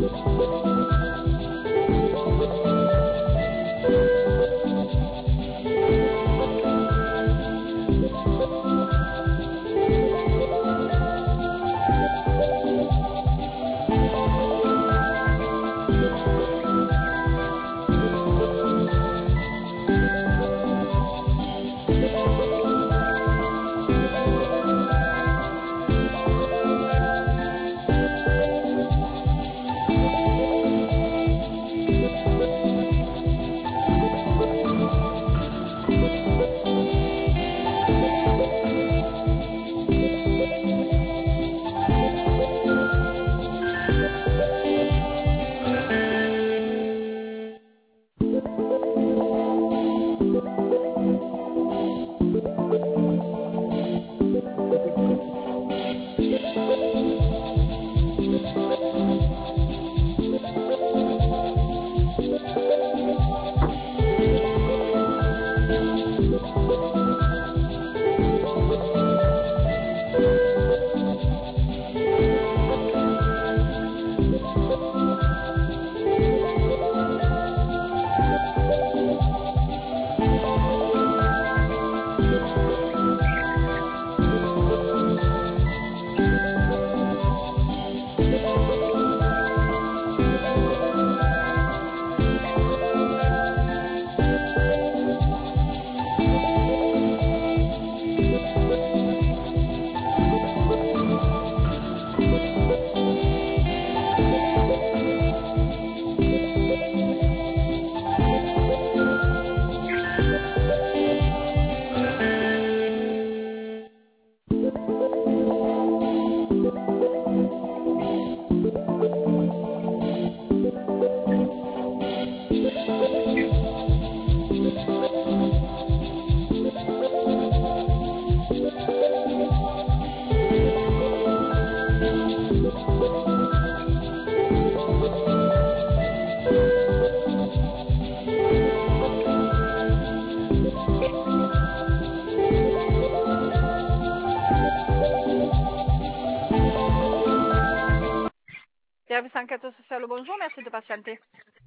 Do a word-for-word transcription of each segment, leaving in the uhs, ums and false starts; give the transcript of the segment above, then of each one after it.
Service enquête sociale, bonjour, merci de patienter.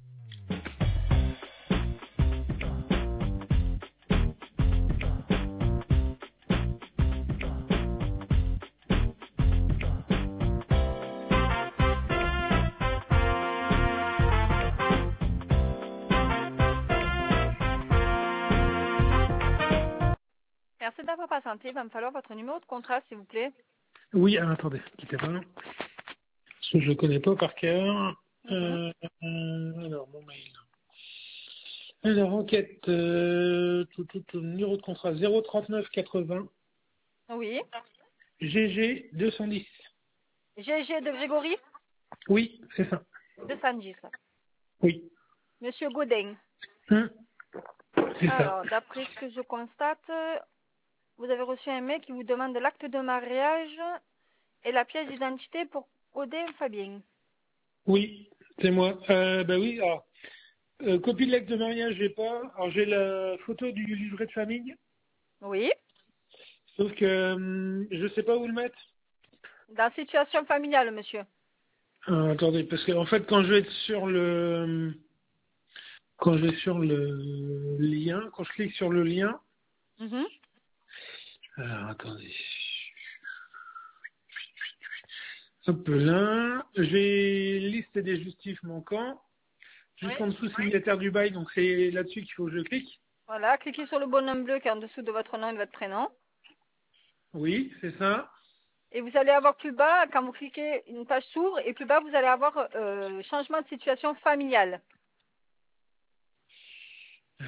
Merci d'avoir patienté, il va me falloir votre numéro de contrat, s'il vous plaît. Oui, alors, attendez, quittez pas. Parce que je ne connais pas par cœur. Mm-hmm. euh, euh, alors, mon mail. Alors, enquête, euh, tout, tout, tout, numéro de contrat zéro trente-neuf quatre-vingts Oui. G G deux cent dix. G G de Grégory Oui, c'est ça. deux cent dix. Oui. Monsieur Godin. Hum, c'est ça. Alors, d'après ce que je constate, vous avez reçu un mail qui vous demande l'acte de mariage et la pièce d'identité pour Godin Fabien. Oui, c'est moi. Euh, bah oui, alors, euh, copie de l'acte de mariage, j'ai pas. Alors, j'ai la photo du livret de famille. Oui. Sauf que hum, je sais pas où le mettre. Dans situation familiale, monsieur. Euh, attendez, parce que en fait, quand je vais être sur le, quand je vais sur le lien, quand je clique sur le lien, Mm-hmm. alors attendez, hop là, j'ai liste des justifs manquants, Oui. juste en dessous signataire du bail, donc c'est là-dessus qu'il faut que je clique. Voilà, cliquez sur le bonhomme bleu qui est en dessous de votre nom et de votre prénom. Oui, c'est ça. Et vous allez avoir plus bas, quand vous cliquez, une page s'ouvre et plus bas, vous allez avoir euh, changement de situation familiale. Euh,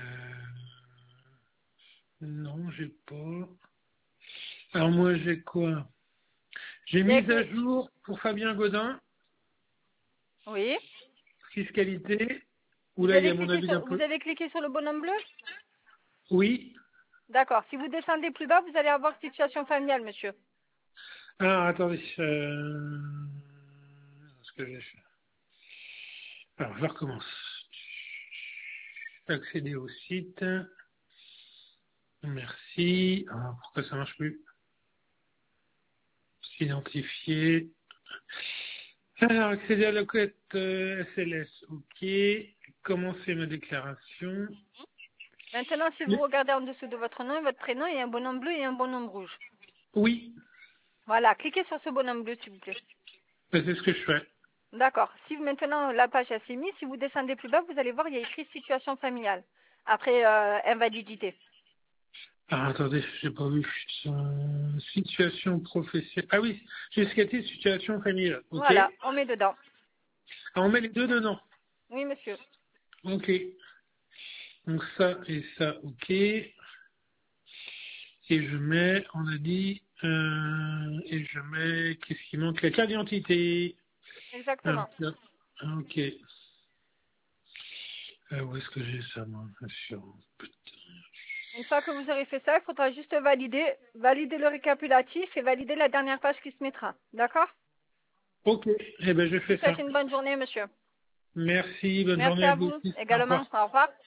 non, j'ai pas. Alors moi, j'ai quoi? J'ai Il y a mise à écrit- jour pour Fabien Godin, Oui. fiscalité, où Vous là, il y avez a mon cliqué avis sur, d'impôt. vous avez cliqué sur le bonhomme bleu? Oui. D'accord. Si vous descendez plus bas, vous allez avoir situation familiale, monsieur. Ah, attendez. Euh... Ce que j'ai fait. Alors, je recommence. Accéder au site. Merci. Ah, pourquoi ça marche plus? S'identifier. Alors, accéder à la quête euh, S L S, ok. Commencer ma déclaration. Maintenant, si vous regardez en dessous de votre nom et votre prénom, il y a un bonhomme bleu et un bonhomme rouge. Oui, Voilà, cliquez sur ce bonhomme bleu, s'il vous plaît. ben, c'est ce que je fais. D'accord. Si maintenant la page elle s'est mise, si vous descendez plus bas, vous allez voir, il y a écrit situation familiale. Après euh, invalidité. Ah, attendez, j'ai pas vu. Euh, situation professionnelle. Ah oui, jusqu'à situation familiale, ok. Voilà, on met dedans. Ah, on met les deux dedans. Oui, monsieur. Ok. Donc ça et ça, ok. Et je mets, on a dit, euh, et je mets, qu'est-ce qui manque? La carte d'identité. Ah, Exactement. là. Ah, ok. Euh, où est-ce que j'ai ça, moi? Assurance. Une fois que vous aurez fait ça, il faudra juste valider, valider le récapitulatif et valider la dernière page qui se mettra. D'accord? Ok, eh ben je Je vous fais ça. souhaite une bonne journée, monsieur. Merci, bonne Merci journée à à vous vous aussi. Au également. revoir. Au revoir.